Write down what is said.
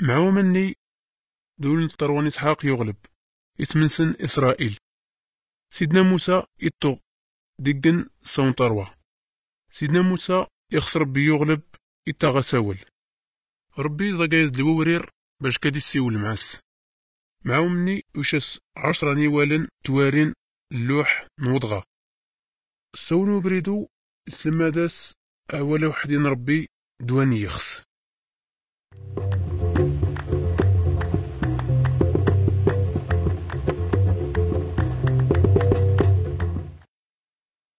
معو مني دول طروان إسحاق يغلب اسمنسن إسرائيل. سيدنا موسى يطو دقن صون طروة. سيدنا موسى يخسر بيغلب يتغساول. ربي ضقايز الورير باش كادي السيول معس. معو مني وشس 10 نيوالن توارين اللوح نوضغا. سونو بريدو السمادس أولا وحدين ربي دواني يخس.